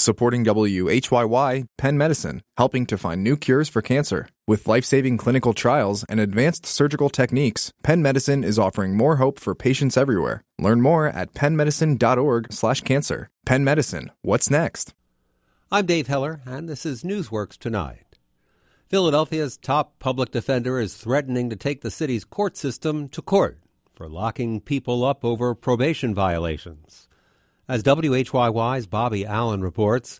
Supporting WHYY, Penn Medicine, helping to find new cures for cancer. With life-saving clinical trials and advanced surgical techniques, Penn Medicine is offering more hope for patients everywhere. Learn more at pennmedicine.org/cancer. Penn Medicine, what's next? I'm Dave Heller, and this is Newsworks Tonight. Philadelphia's top public defender is threatening to take the city's court system to court for locking people up over probation violations. As WHYY's Bobby Allen reports,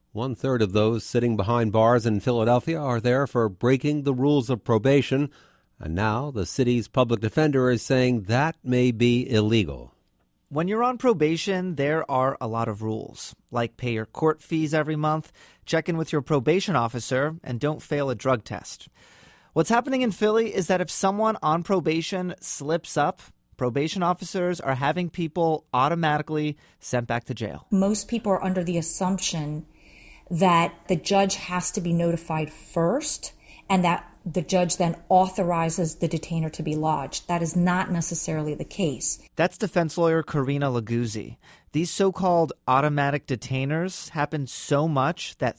1/3 of those sitting behind bars in Philadelphia are there for breaking the rules of probation, and now the city's public defender is saying that may be illegal. When you're on probation, there are a lot of rules, like pay your court fees every month, check in with your probation officer, and don't fail a drug test. What's happening in Philly is that if someone on probation slips up, probation officers are having people automatically sent back to jail. Most people are under the assumption that the judge has to be notified first and that the judge then authorizes the detainer to be lodged. That is not necessarily the case. That's defense lawyer Karina Laguzzi. These so-called automatic detainers happen so much that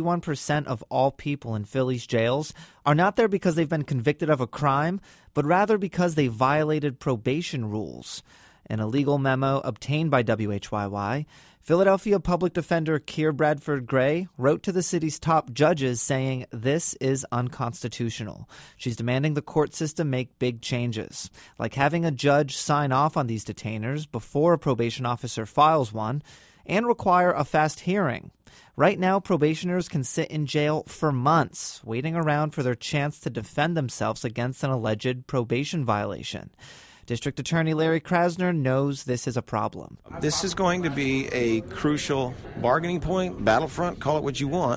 31% of all people in Philly's jails are not there because they've been convicted of a crime, but rather because they violated probation rules. In a legal memo obtained by WHYY, Philadelphia Public Defender Keir Bradford Gray wrote to the city's top judges saying this is unconstitutional. She's demanding the court system make big changes, like having a judge sign off on these detainers before a probation officer files one, and require a fast hearing. Right now, probationers can sit in jail for months, waiting around for their chance to defend themselves against an alleged probation violation. District Attorney Larry Krasner knows this is a problem. This is going to be a crucial bargaining point, battlefront, call it what you want,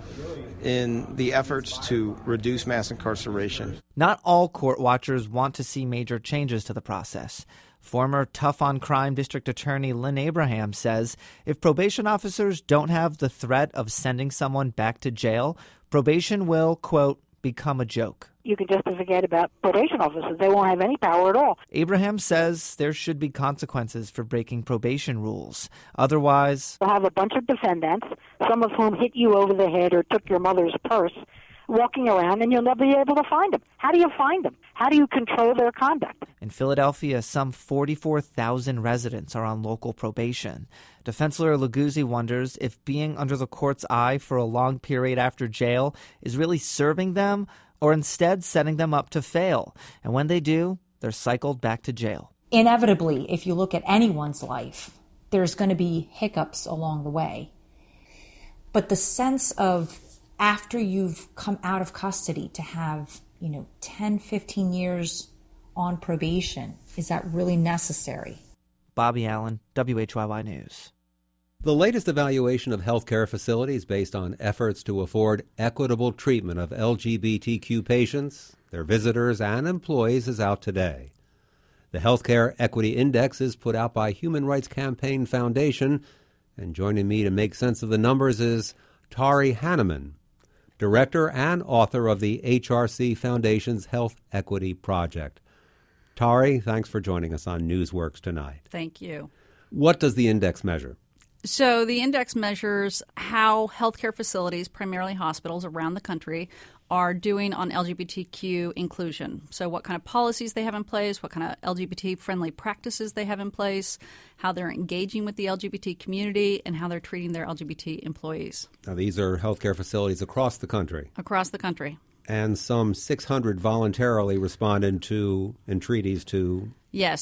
in the efforts to reduce mass incarceration. Not all court watchers want to see major changes to the process. Former tough-on-crime District Attorney Lynn Abraham says if probation officers don't have the threat of sending someone back to jail, probation will, quote, become a joke. You can just forget about probation officers. They won't have any power at all. Abraham says there should be consequences for breaking probation rules. Otherwise, you'll have a bunch of defendants, some of whom hit you over the head or took your mother's purse, walking around, and you'll never be able to find them. How do you find them? How do you control their conduct? In Philadelphia, some 44,000 residents are on local probation. Defense lawyer Laguzzi wonders if being under the court's eye for a long period after jail is really serving them or instead setting them up to fail. And when they do, they're cycled back to jail. Inevitably, if you look at anyone's life, there's going to be hiccups along the way. But the sense of after you've come out of custody to have, 10, 15 years on probation, is that really necessary? Bobby Allen, WHYY News. The latest evaluation of healthcare facilities based on efforts to afford equitable treatment of LGBTQ patients, their visitors, and employees is out today. The Healthcare Equity Index is put out by Human Rights Campaign Foundation, and joining me to make sense of the numbers is Tari Hanneman, director and author of the HRC Foundation's Health Equity Project. Tari, thanks for joining us on Newsworks tonight. Thank you. What does the index measure? So the index measures how healthcare facilities, primarily hospitals around the country, are doing on LGBTQ inclusion. So what kind of policies they have in place, what kind of LGBT-friendly practices they have in place, how they're engaging with the LGBT community, and how they're treating their LGBT employees. Now, these are healthcare facilities across the country. Across the country. And some 600 voluntarily responded to entreaties to... Yes,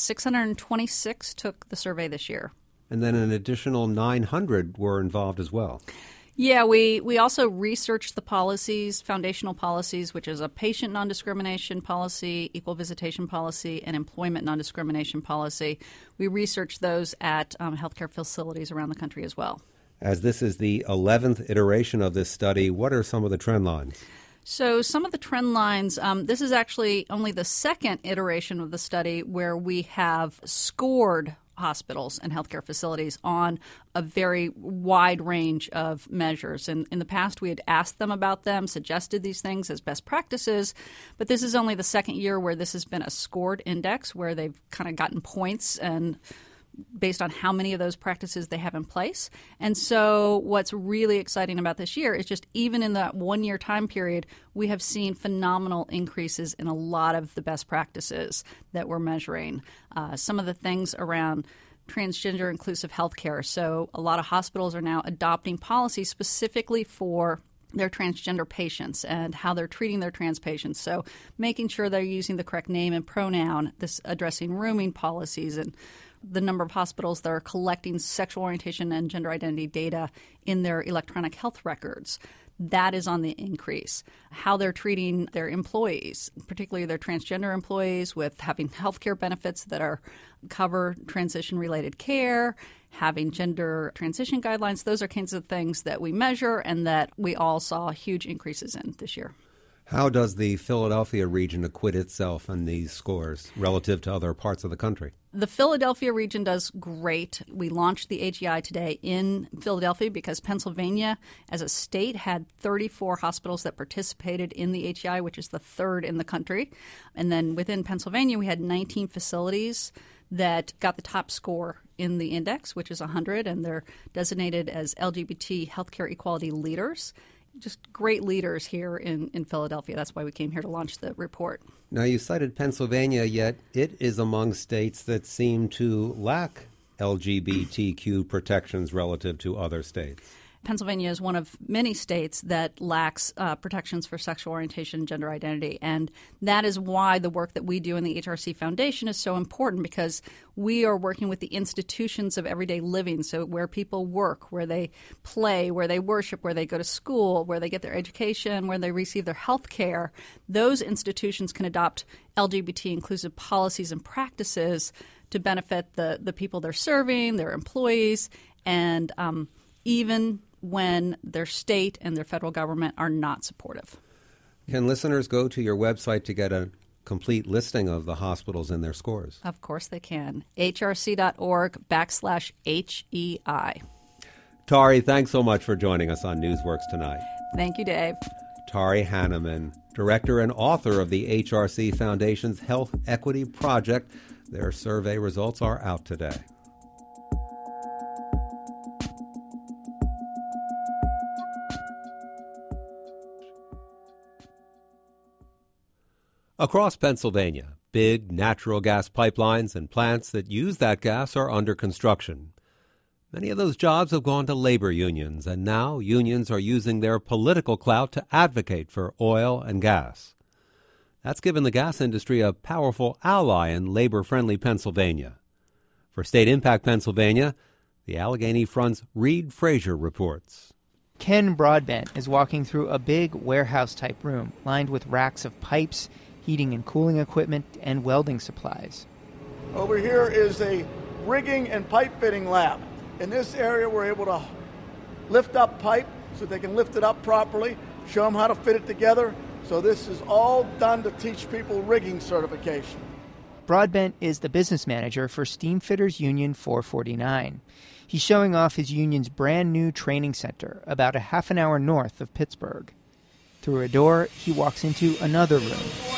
626 took the survey this year. And then an additional 900 were involved as well. Yeah, we also researched the policies, foundational policies, which is a patient non-discrimination policy, equal visitation policy, and employment non-discrimination policy. We researched those at healthcare facilities around the country as well. As this is the 11th iteration of this study, what are some of the trend lines? So some of the trend lines, this is actually only the second iteration of the study where we have scored hospitals and healthcare facilities on a very wide range of measures. And in the past, we had asked them about them, suggested these things as best practices, but this is only the second year where this has been a scored index where they've kind of gotten points and based on how many of those practices they have in place. And so what's really exciting about this year is just even in that 1 year time period, we have seen phenomenal increases in a lot of the best practices that we're measuring. Some of the things around transgender inclusive healthcare. So a lot of hospitals are now adopting policies specifically for their transgender patients and how they're treating their trans patients. So making sure they're using the correct name and pronoun, this addressing rooming policies, and the number of hospitals that are collecting sexual orientation and gender identity data in their electronic health records. That is on the increase. How they're treating their employees, particularly their transgender employees, with having health care benefits that cover transition-related care, having gender transition guidelines. Those are kinds of things that we measure and that we all saw huge increases in this year. How does the Philadelphia region acquit itself on these scores relative to other parts of the country? The Philadelphia region does great. We launched the AGI today in Philadelphia because Pennsylvania, as a state, had 34 hospitals that participated in the AGI, which is the third in the country. And then within Pennsylvania, we had 19 facilities that got the top score in the index, which is 100, and they're designated as LGBT healthcare equality leaders. Just great leaders here in Philadelphia. That's why we came here to launch the report. Now, you cited Pennsylvania, yet it is among states that seem to lack LGBTQ protections relative to other states. Pennsylvania is one of many states that lacks protections for sexual orientation and gender identity. And that is why the work that we do in the HRC Foundation is so important, because we are working with the institutions of everyday living, so where people work, where they play, where they worship, where they go to school, where they get their education, where they receive their health care. Those institutions can adopt LGBT-inclusive policies and practices to benefit the people they're serving, their employees, and even when their state and their federal government are not supportive. Can listeners go to your website to get a complete listing of the hospitals and their scores? Of course they can. hrc.org/HEI. Tari, thanks so much for joining us on Newsworks tonight. Thank you, Dave. Tari Hanneman, director and author of the HRC Foundation's Health Equity Project. Their survey results are out today. Across Pennsylvania, big natural gas pipelines and plants that use that gas are under construction. Many of those jobs have gone to labor unions, and now unions are using their political clout to advocate for oil and gas. That's given the gas industry a powerful ally in labor-friendly Pennsylvania. For State Impact Pennsylvania, the Allegheny Front's Reed Frazier reports. Ken Broadbent is walking through a big warehouse-type room lined with racks of pipes, heating and cooling equipment, and welding supplies. Over here is a rigging and pipe fitting lab. In this area, we're able to lift up pipe so they can lift it up properly, show them how to fit it together. So this is all done to teach people rigging certification. Broadbent is the business manager for Steamfitters Union 449. He's showing off his union's brand new training center about a half an hour north of Pittsburgh. Through a door, he walks into another room.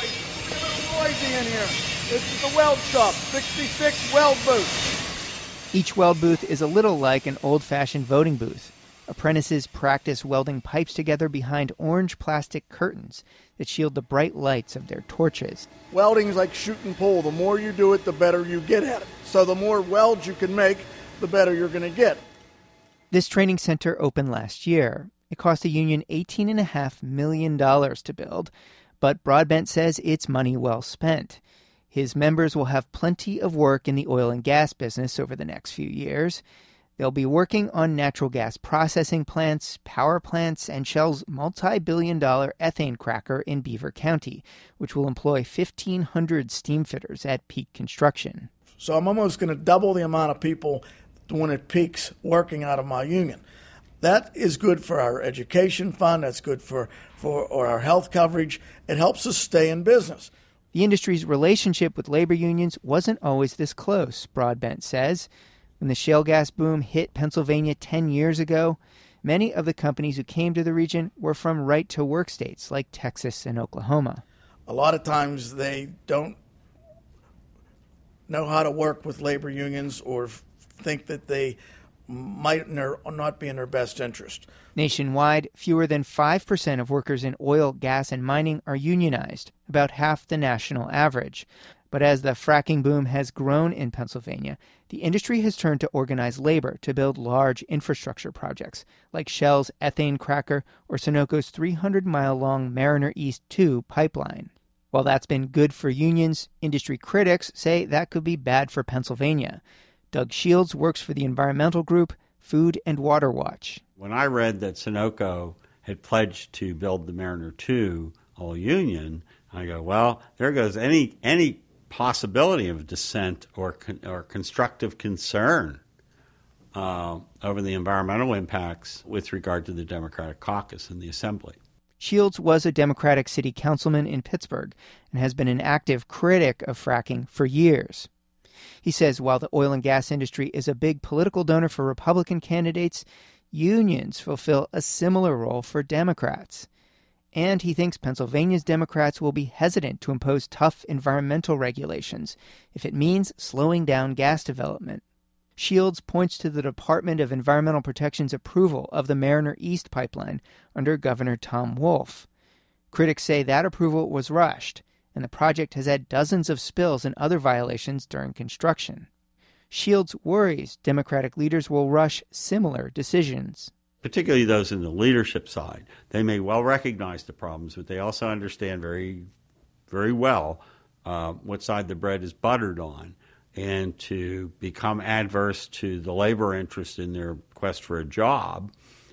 Noisy in here. This is the weld shop, 66 weld booth. Each weld booth is a little like an old-fashioned voting booth. Apprentices practice welding pipes together behind orange plastic curtains that shield the bright lights of their torches. Welding is like shoot and pull. The more you do it, the better you get at it. So the more welds you can make, the better you're going to get. This training center opened last year. It cost the union $18.5 million to build, but Broadbent says it's money well spent. His members will have plenty of work in the oil and gas business over the next few years. They'll be working on natural gas processing plants, power plants, and Shell's multi-billion-dollar ethane cracker in Beaver County, which will employ 1,500 steamfitters at peak construction. So I'm almost going to double the amount of people when it peaks working out of my union. That is good for our education fund. That's good for our health coverage. It helps us stay in business. The industry's relationship with labor unions wasn't always this close, Broadbent says. When the shale gas boom hit Pennsylvania 10 years ago, many of the companies who came to the region were from right-to-work states like Texas and Oklahoma. A lot of times they don't know how to work with labor unions or think that they might not be in their best interest. Nationwide, fewer than 5% of workers in oil, gas, and mining are unionized, about half the national average. But as the fracking boom has grown in Pennsylvania, the industry has turned to organize labor to build large infrastructure projects, like Shell's ethane cracker or Sunoco's 300-mile-long Mariner East 2 pipeline. While that's been good for unions, industry critics say that could be bad for Pennsylvania. Doug Shields works for the environmental group Food and Water Watch. When I read that Sunoco had pledged to build the Mariner 2 all union, I go, well, there goes any possibility of dissent or constructive concern over the environmental impacts with regard to the Democratic caucus in the Assembly. Shields was a Democratic city councilman in Pittsburgh and has been an active critic of fracking for years. He says while the oil and gas industry is a big political donor for Republican candidates, unions fulfill a similar role for Democrats. And he thinks Pennsylvania's Democrats will be hesitant to impose tough environmental regulations if it means slowing down gas development. Shields points to the Department of Environmental Protection's approval of the Mariner East pipeline under Governor Tom Wolf. Critics say that approval was rushed, and the project has had dozens of spills and other violations during construction. Shields worries Democratic leaders will rush similar decisions. Particularly those in the leadership side. They may well recognize the problems, but they also understand very, very well what side the bread is buttered on. And to become adverse to the labor interest in their quest for a job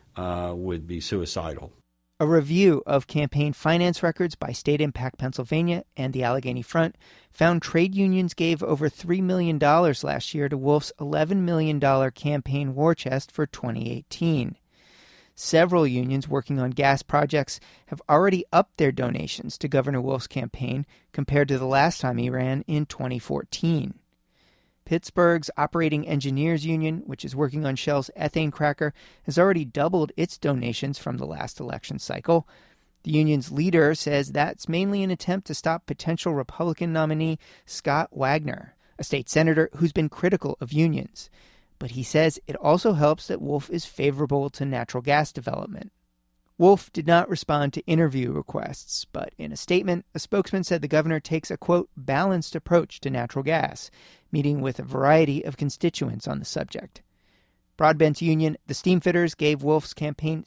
would be suicidal. A review of campaign finance records by State Impact Pennsylvania and the Allegheny Front found trade unions gave over $3 million last year to Wolf's $11 million campaign war chest for 2018. Several unions working on gas projects have already upped their donations to Governor Wolf's campaign compared to the last time he ran in 2014. Pittsburgh's Operating Engineers Union, which is working on Shell's ethane cracker, has already doubled its donations from the last election cycle. The union's leader says that's mainly an attempt to stop potential Republican nominee Scott Wagner, a state senator who's been critical of unions. But he says it also helps that Wolf is favorable to natural gas development. Wolf did not respond to interview requests, but in a statement, a spokesman said the governor takes a, quote, balanced approach to natural gas, meeting with a variety of constituents on the subject. Broadbent's union, the Steamfitters, gave Wolf's campaign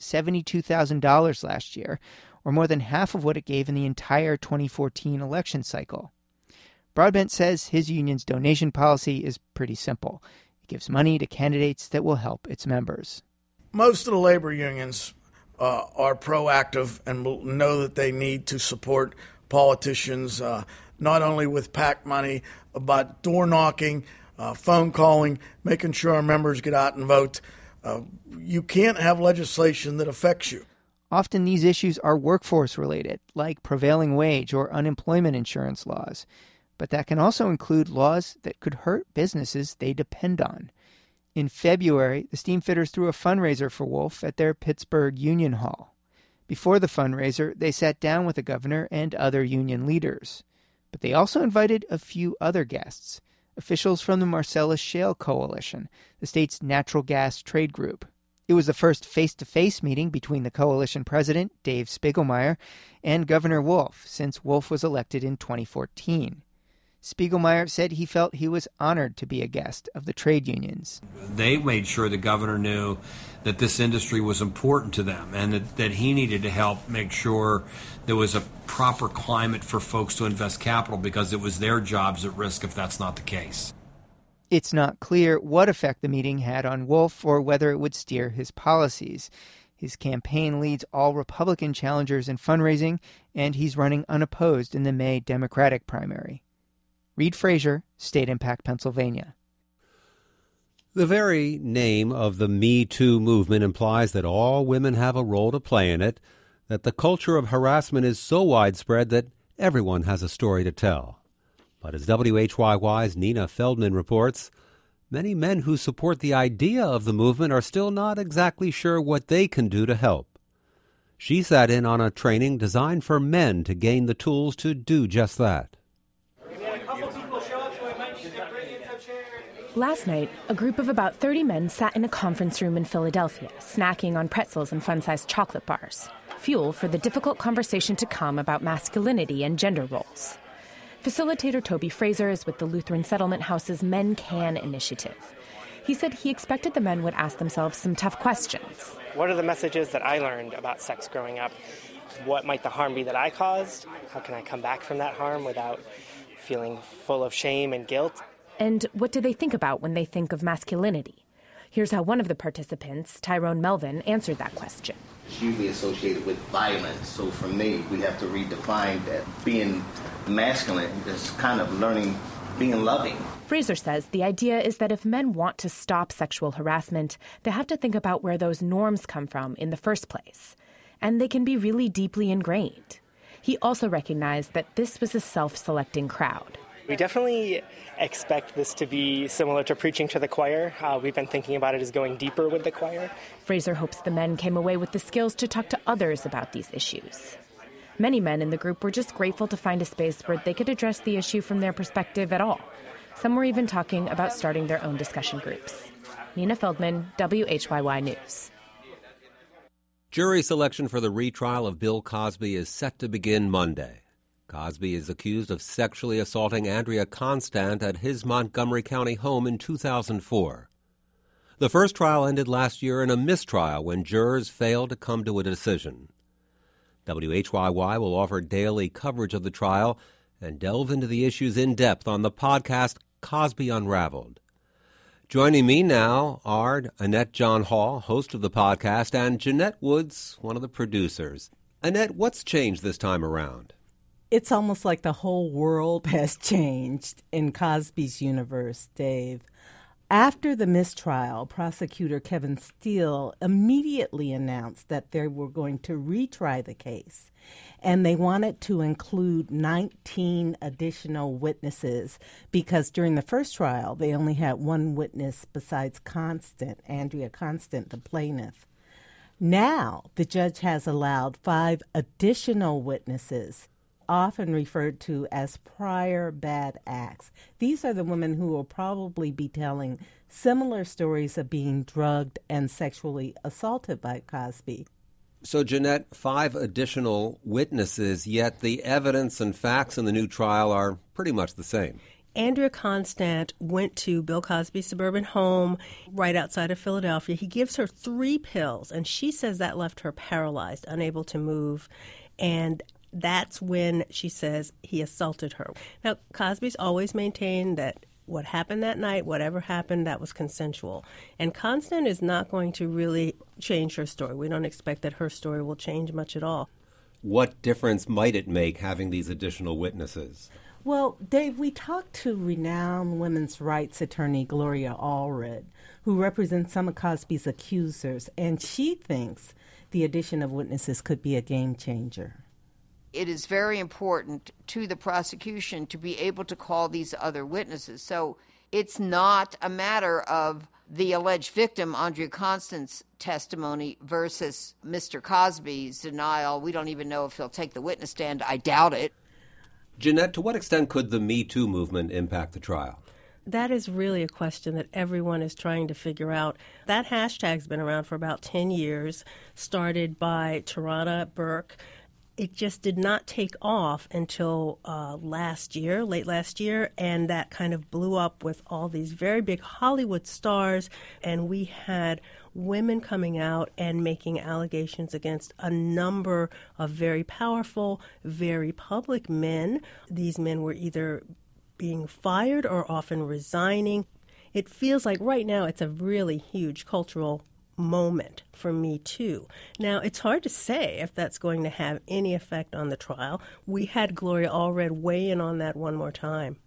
$72,000 last year, or more than half of what it gave in the entire 2014 election cycle. Broadbent says his union's donation policy is pretty simple. It gives money to candidates that will help its members. Most of the labor unions are proactive and will know that they need to support politicians, not only with PAC money, but door knocking, phone calling, making sure our members get out and vote. You can't have legislation that affects you. Often these issues are workforce related, like prevailing wage or unemployment insurance laws. But that can also include laws that could hurt businesses they depend on. In February, the Steamfitters threw a fundraiser for Wolf at their Pittsburgh Union Hall. Before the fundraiser, they sat down with the governor and other union leaders. But they also invited a few other guests, officials from the Marcellus Shale Coalition, the state's natural gas trade group. It was the first face-to-face meeting between the coalition president, Dave Spiegelmeier, and Governor Wolf since Wolf was elected in 2014. Spiegelmeier said he felt he was honored to be a guest of the trade unions. They made sure the governor knew that this industry was important to them and that he needed to help make sure there was a proper climate for folks to invest capital because it was their jobs at risk if that's not the case. It's not clear what effect the meeting had on Wolf or whether it would steer his policies. His campaign leads all Republican challengers in fundraising, and he's running unopposed in the May Democratic primary. Reed Frazier, State Impact, Pennsylvania. The very name of the Me Too movement implies that all women have a role to play in it, that the culture of harassment is so widespread that everyone has a story to tell. But as WHYY's Nina Feldman reports, many men who support the idea of the movement are still not exactly sure what they can do to help. She sat in on a training designed for men to gain the tools to do just that. Last night, a group of about 30 men sat in a conference room in Philadelphia, snacking on pretzels and fun-sized chocolate bars, fuel for the difficult conversation to come about masculinity and gender roles. Facilitator Toby Fraser is with the Lutheran Settlement House's Men Can initiative. He said he expected the men would ask themselves some tough questions. What are the messages that I learned about sex growing up? What might the harm be that I caused? How can I come back from that harm without feeling full of shame and guilt? And what do they think about when they think of masculinity? Here's how one of the participants, Tyrone Melvin, answered that question. It's usually associated with violence. So for me, we have to redefine that. Being masculine is kind of learning being loving. Fraser says the idea is that if men want to stop sexual harassment, they have to think about where those norms come from in the first place. And they can be really deeply ingrained. He also recognized that this was a self-selecting crowd. We definitely expect this to be similar to preaching to the choir. We've been thinking about it as going deeper with the choir. Fraser hopes the men came away with the skills to talk to others about these issues. Many men in the group were just grateful to find a space where they could address the issue from their perspective at all. Some were even talking about starting their own discussion groups. Nina Feldman, WHYY News. Jury selection for the retrial of Bill Cosby is set to begin Monday. Cosby is accused of sexually assaulting Andrea Constant at his Montgomery County home in 2004. The first trial ended last year in a mistrial when jurors failed to come to a decision. WHYY will offer daily coverage of the trial and delve into the issues in depth on the podcast Cosby Unraveled. Joining me now are Annette John Hall, host of the podcast, and Jeanette Woods, one of the producers. Annette, what's changed this time around? It's almost like the whole world has changed in Cosby's universe, Dave. After the mistrial, prosecutor Kevin Steele immediately announced that they were going to retry the case, and they wanted to include 19 additional witnesses because during the first trial, they only had one witness besides Andrea Constant, the plaintiff. Now, the judge has allowed 5 additional witnesses, often referred to as prior bad acts. These are the women who will probably be telling similar stories of being drugged and sexually assaulted by Cosby. So, Jeanette, 5 additional witnesses, yet the evidence and facts in the new trial are pretty much the same. Andrea Constant went to Bill Cosby's suburban home right outside of Philadelphia. He gives her 3 pills, and she says that left her paralyzed, unable to move. And that's when she says he assaulted her. Now, Cosby's always maintained that what happened that night, whatever happened, that was consensual. And Constant is not going to really change her story. We don't expect that her story will change much at all. What difference might it make having these additional witnesses? Well, Dave, we talked to renowned women's rights attorney Gloria Allred, who represents some of Cosby's accusers, and she thinks the addition of witnesses could be a game changer. It is very important to the prosecution to be able to call these other witnesses. So it's not a matter of the alleged victim, Andrea Constant's testimony, versus Mr. Cosby's denial. We don't even know if he'll take the witness stand. I doubt it. Jeanette, to what extent could the Me Too movement impact the trial? That is really a question that everyone is trying to figure out. That hashtag's been around for about 10 years, started by Tarana Burke. It just did not take off until late last year, and that kind of blew up with all these very big Hollywood stars, and we had women coming out and making allegations against a number of very powerful, very public men. These men were either being fired or often resigning. It feels like right now it's a really huge cultural moment for Me Too. Now, it's hard to say if that's going to have any effect on the trial. We had Gloria Allred weigh in on that one more time.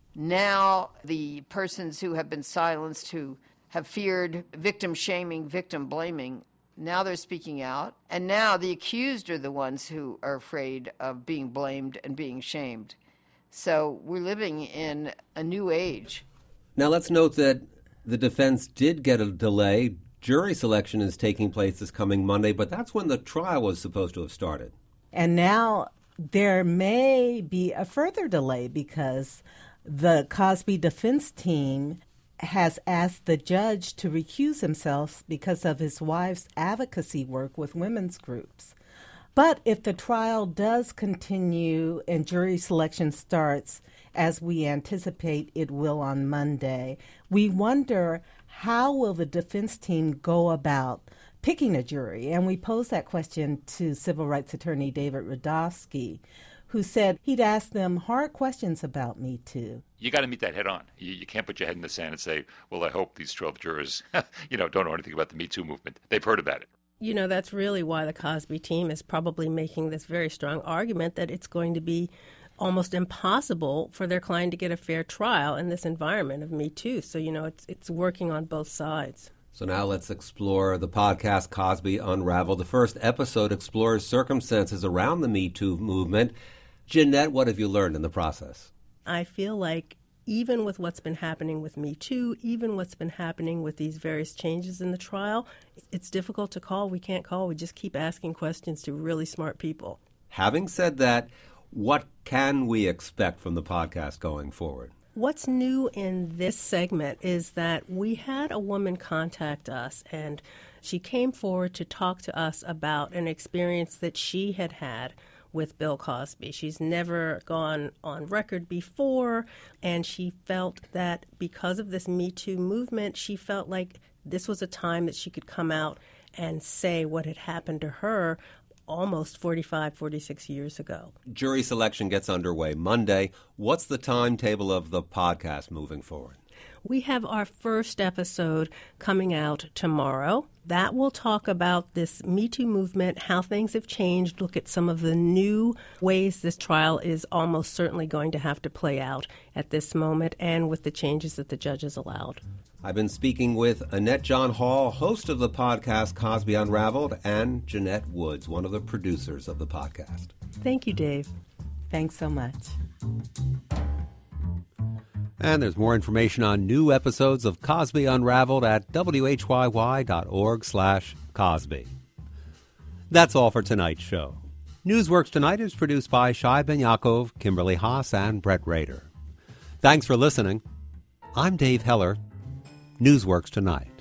Now, the persons who have been silenced, who have feared victim shaming, victim blaming, now they're speaking out. And now the accused are the ones who are afraid of being blamed and being shamed. So we're living in a new age. Now, let's note that the defense did get a delay. Jury selection is taking place this coming Monday, but that's when the trial was supposed to have started. And now there may be a further delay because the Cosby defense team has asked the judge to recuse himself because of his wife's advocacy work with women's groups. But if the trial does continue and jury selection starts, as we anticipate it will on Monday, we wonder how will the defense team go about picking a jury? And we posed that question to civil rights attorney David Rudofsky, who said he'd ask them hard questions about Me Too. You got to meet that head on. You can't put your head in the sand and say, well, I hope these 12 jurors, don't know anything about the Me Too movement. They've heard about it. That's really why the Cosby team is probably making this very strong argument that it's going to be almost impossible for their client to get a fair trial in this environment of Me Too. So, it's working on both sides. So now let's explore the podcast Cosby Unraveled. The first episode explores circumstances around the Me Too movement. Jeanette, what have you learned in the process? I feel like even with what's been happening with Me Too, even what's been happening with these various changes in the trial, it's difficult to call. We can't call. We just keep asking questions to really smart people. Having said that, what can we expect from the podcast going forward? What's new in this segment is that we had a woman contact us, and she came forward to talk to us about an experience that she had had with Bill Cosby. She's never gone on record before, and she felt that because of this Me Too movement, she felt like this was a time that she could come out and say what had happened to her almost 45, 46 years ago. Jury selection gets underway Monday. What's the timetable of the podcast moving forward? We have our first episode coming out tomorrow. That will talk about this Me Too movement, how things have changed, look at some of the new ways this trial is almost certainly going to have to play out at this moment, and with the changes that the judges allowed. I've been speaking with Annette John Hall, host of the podcast Cosby Unraveled, and Jeanette Woods, one of the producers of the podcast. Thank you, Dave. Thanks so much. And there's more information on new episodes of Cosby Unraveled at whyy.org/Cosby. That's all for tonight's show. Newsworks Tonight is produced by Shai Ben Yaakov, Kimberly Haas, and Brett Rader. Thanks for listening. I'm Dave Heller. Newsworks Tonight.